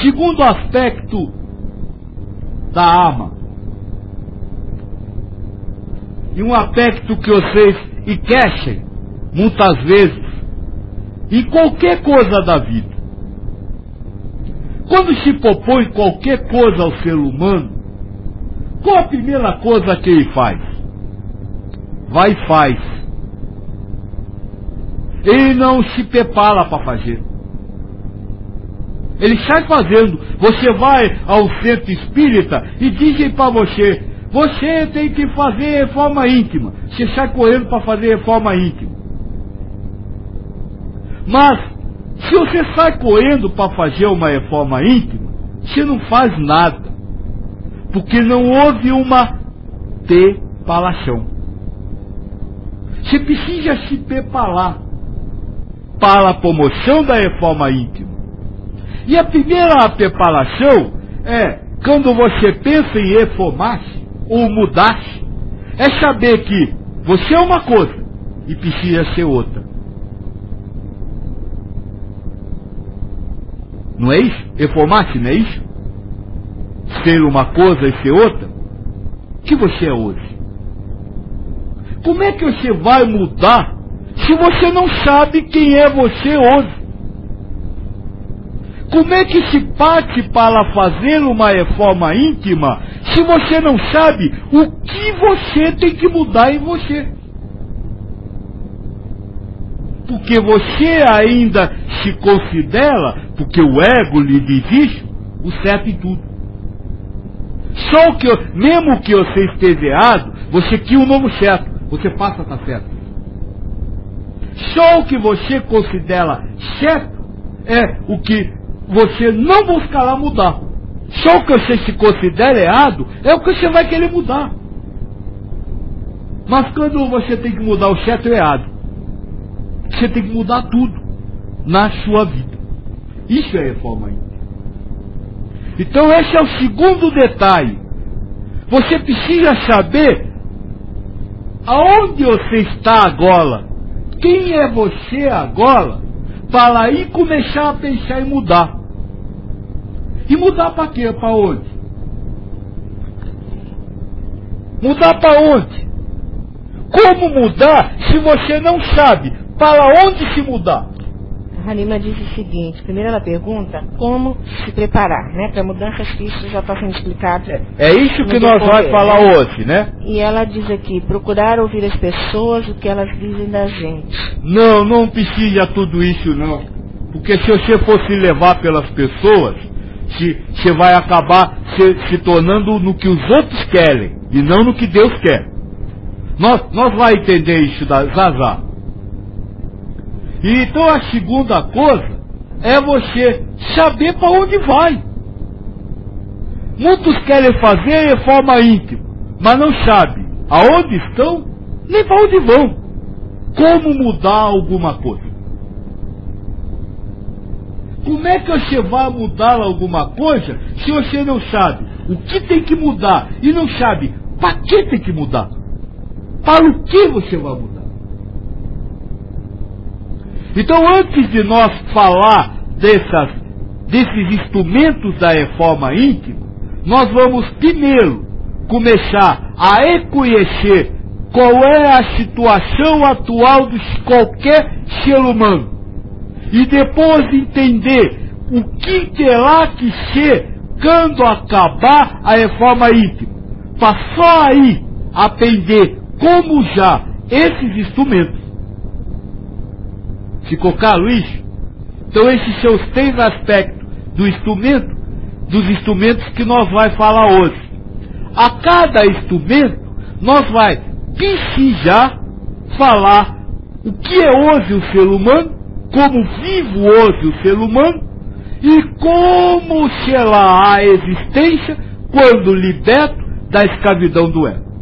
Segundo aspecto da alma, e um aspecto que vocês esquecem muitas vezes em qualquer coisa da vida. Quando se propõe qualquer coisa ao ser humano, qual a primeira coisa que ele faz? Vai e faz. Ele não se prepara para fazer. Ele sai fazendo. Você vai ao centro espírita e dizem para você: você tem que fazer reforma íntima. Você sai correndo para fazer reforma íntima. Mas, se você sai correndo para fazer uma reforma íntima, você não faz nada. Porque não houve uma preparação. Você precisa se preparar para a promoção da reforma íntima. E a primeira preparação é, quando você pensa em reformar-se ou mudar-se, é saber que você é uma coisa e precisa ser outra. Não é isso? Reformar-se, não é isso? Ser uma coisa e ser outra? O que você é hoje? Como é que você vai mudar se você não sabe quem é você hoje? Como é que se parte para fazer uma reforma íntima se você não sabe o que você tem que mudar em você? Porque você ainda se considera, porque o ego lhe diz isso, o certo em tudo. Só que, mesmo que você esteja errado, você cria um novo certo, você passa a estar certo. Só o que você considera certo é o que você não buscará mudar. Só o que você se considera errado é o que você vai querer mudar. Mas quando você tem que mudar o certo e o errado, você tem que mudar tudo na sua vida. Isso é reforma íntima. Então esse é o segundo detalhe. Você precisa saber aonde você está agora. Quem é você agora? Para aí começar a pensar em mudar. E mudar para quê? Para onde? Mudar para onde? Como mudar se você não sabe para onde se mudar? A Halima diz o seguinte: primeiro ela pergunta como se preparar, né, para mudanças que isso já está sendo explicado. É isso que nós vamos falar hoje, né? E ela diz aqui, procurar ouvir as pessoas, o que elas dizem da gente. Não precisa tudo isso não. Porque se você for se levar pelas pessoas, você vai acabar se tornando no que os outros querem e não no que Deus quer. Nós vamos entender isso da Zazá. E então a segunda coisa é você saber para onde vai. Muitos querem fazer reforma íntima, mas não sabem aonde estão, nem para onde vão. Como mudar alguma coisa? Como é que você vai mudar alguma coisa se você não sabe o que tem que mudar e não sabe para que tem que mudar? Para o que você vai mudar? Então, antes de nós falar desses instrumentos da reforma íntima, nós vamos primeiro começar a reconhecer qual é a situação atual de qualquer ser humano. E depois entender o que terá que ser quando acabar a reforma íntima. Para só aí aprender como usar esses instrumentos. Ficou claro isso? Então esses são os 3 aspectos dos instrumentos que nós vamos falar hoje. A cada instrumento, nós vamos precisar falar o que é hoje o ser humano, como vive hoje o ser humano, e como será a existência quando liberto da escravidão do ego.